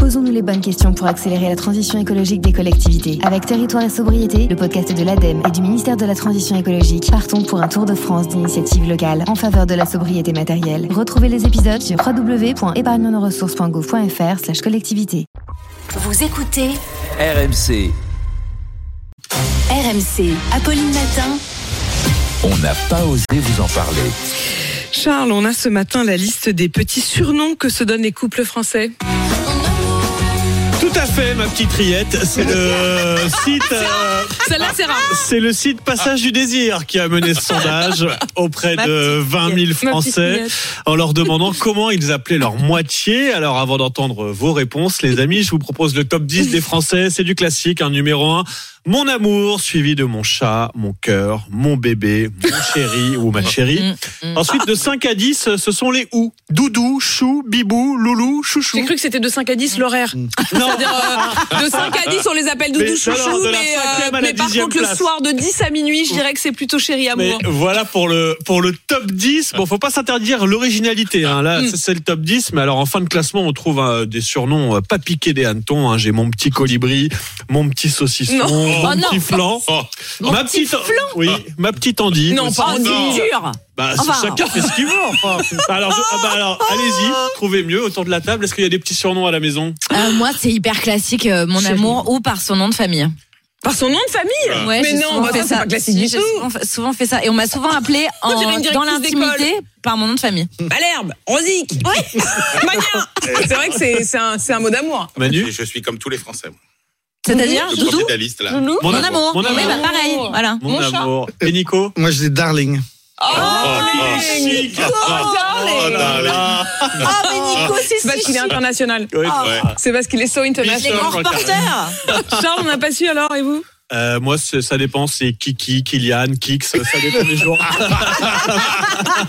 Posons-nous les bonnes questions pour accélérer la transition écologique des collectivités. Avec Territoire et Sobriété, le podcast de l'ADEME et du ministère de la Transition écologique, partons pour un tour de France d'initiatives locales en faveur de la sobriété matérielle. Retrouvez les épisodes sur www.épargnenosressources.gouv.fr/collectivité. Vous écoutez RMC. RMC, Apolline Matin. On n'a pas osé vous en parler. Charles, on a ce matin la liste des petits surnoms que se donnent les couples français. Tout à fait, ma petite Riette. C'est le site. Celle-là, c'est rare. C'est le site Passage du Désir qui a mené ce sondage auprès de 20 000 Français en leur demandant comment ils appelaient leur moitié. Alors, avant d'entendre vos réponses, les amis, je vous propose le top 10 des Français. C'est du classique, numéro 1. Mon amour, suivi de mon chat, mon cœur, mon bébé, mon chéri ou ma chérie. Ensuite, de 5 à 10, ce sont les ou. Doudou, chou, bibou, loulou, chouchou. J'ai cru que c'était de 5 à 10 l'horaire. Non. C'est-à-dire, de 5 à 10, on les appelle doudou, chouchou, mais par contre, le soir de 10 à minuit, je dirais que c'est plutôt chéri amour. Mais voilà pour le top 10. Bon, faut pas s'interdire l'originalité. Là, c'est le top 10. Mais alors, en fin de classement, on trouve des surnoms pas piqués des hannetons. J'ai mon petit colibri, mon petit saucisson. Mon petit flan. Ma petite flan. Oui, ma petite endive. Non, pas endive. Chacun fait ce qu'il veut. Alors, allez-y, trouvez mieux autour de la table. Est-ce qu'il y a des petits surnoms à la maison? Moi, c'est hyper classique, mon amour, ou par son nom de famille. Par son nom de famille? Ouais, mais non, ça, c'est pas classique du tout. J'ai souvent fait ça. Et on m'a souvent appelé dans l'intimité par mon nom de famille. Malherbe, Rosique. Oui. Mania. C'est vrai que c'est un mot d'amour. Manu? Je suis comme tous les Français. C'est-à-dire, Doudou? La liste, là. Mon amour. Mon amour. Oui, pareil. Voilà. Mon amour. Et Nico? Moi, je dis darling. Chic. Mais Nico, c'est parce qu'il est international. Ouais. C'est parce qu'il est so international. Les grands reporters. Charles, on n'a pas su alors, et vous? Moi, ça dépend. C'est Kiki, Kylian, Kix. Ça dépend des jours.